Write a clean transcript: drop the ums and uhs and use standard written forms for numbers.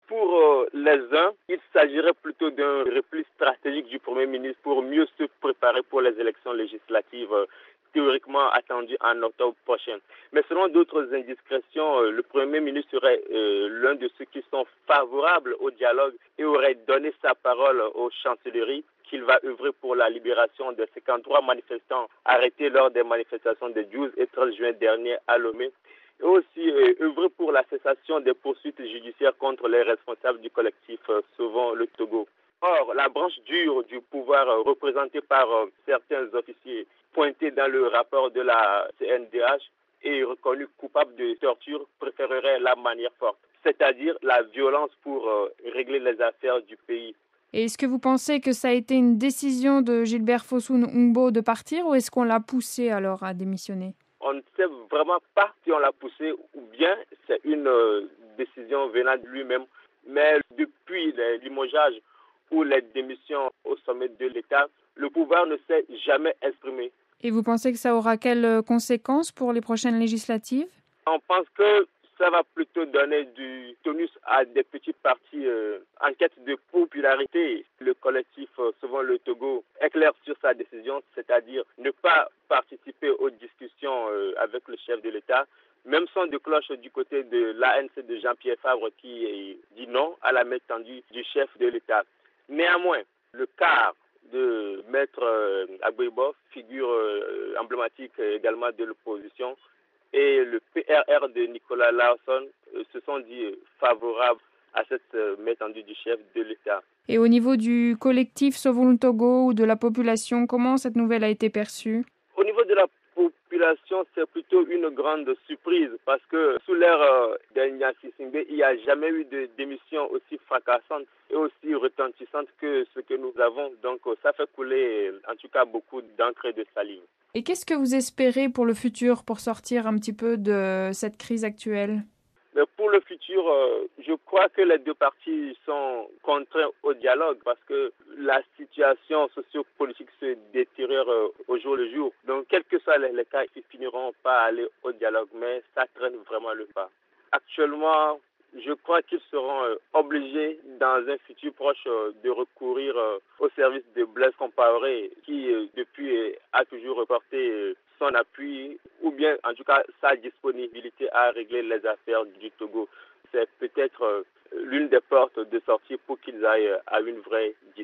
Pour les uns, il s'agirait plutôt d'un repli stratégique du Premier ministre pour mieux se préparer pour les élections législatives théoriquement attendues en octobre prochain. Mais selon d'autres indiscrétions, le Premier ministre serait l'un de ceux qui sont favorables au dialogue et aurait donné sa parole aux chancelleries qu'il va œuvrer pour la libération de 53 manifestants arrêtés lors des manifestations des 12 et 13 juin dernier à Lomé, et aussi œuvrer pour la cessation des poursuites judiciaires contre les responsables du collectif Sauvons le Togo. Or, la branche dure du pouvoir représentée par certains officiers pointés dans le rapport de la CNDH et reconnus coupables de torture préférerait la manière forte, c'est-à-dire la violence pour régler les affaires du pays. Et est-ce que vous pensez que ça a été une décision de Gilbert Fosun-Umbo de partir ou est-ce qu'on l'a poussé alors à démissionner? On ne sait vraiment pas si on l'a poussé ou bien c'est une décision venant de lui-même. Mais depuis les limogeages ou les démissions au sommet de l'État, le pouvoir ne s'est jamais exprimé. Et vous pensez que ça aura quelles conséquences pour les prochaines législatives? On pense que ça va plutôt donner du tonus à des petits partis en quête de popularité. Le collectif Sauvons le Togo est clair sur sa décision, c'est-à-dire ne pas participer aux discussions avec le chef de l'État. Même son de cloche du côté de l'ANC de Jean-Pierre Favre qui dit non à la main tendue du chef de l'État. Néanmoins, le quart de Maître Agbouibo, figure emblématique également de l'opposition, et le PRR de Nicolas Lawson se sont dit favorables à cette main tendue du chef de l'État. Et au niveau du collectif Sauvons le Togo ou de la population, comment cette nouvelle a été perçue? Au niveau de la population, c'est plutôt une grande surprise parce que sous l'ère d'Ignatius Singbe, il n'y a jamais eu de démission aussi fracassante et aussi retentissante que ce que nous avons. Donc ça fait couler en tout cas beaucoup d'encre et de salive. Et qu'est-ce que vous espérez pour le futur, pour sortir un petit peu de cette crise actuelle? Mais pour le futur, je crois que les deux parties sont contraints au dialogue parce que la situation sociopolitique se détériore au jour le jour. Donc, quels que soient les cas, ils finiront par aller au dialogue, mais ça traîne vraiment le pas. Actuellement, je crois qu'ils seront obligés, dans un futur proche, de recourir au service de Blaise Compaoré, qui depuis a toujours reporté son appui, ou bien en tout cas sa disponibilité à régler les affaires du Togo. C'est peut-être l'une des portes de sortie pour qu'ils aillent à une vraie